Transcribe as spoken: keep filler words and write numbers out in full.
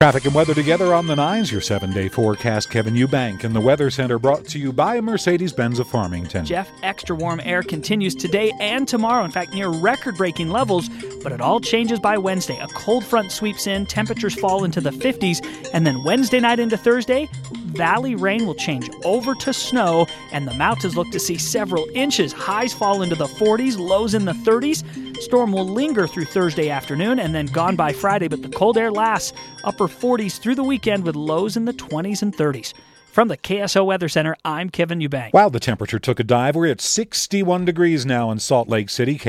Traffic and weather together on the nines. Your seven-day forecast, Kevin Eubank, and the Weather Center brought to you by Mercedes-Benz of Farmington. Jeff, extra warm air continues today and tomorrow, in fact, near record-breaking levels, but it all changes by Wednesday. A cold front sweeps in, temperatures fall into the fifties, and then Wednesday night into Thursday, valley rain will change over to snow, and the mountains look to see several inches. Highs fall into the forties, lows in the thirties. Storm will linger through Thursday afternoon and then gone by Friday, but the cold air lasts upper forties through the weekend with lows in the twenties and thirties. From the K S O Weather Center, I'm Kevin Eubank. Wow, the temperature took a dive. We're at sixty-one degrees now in Salt Lake City.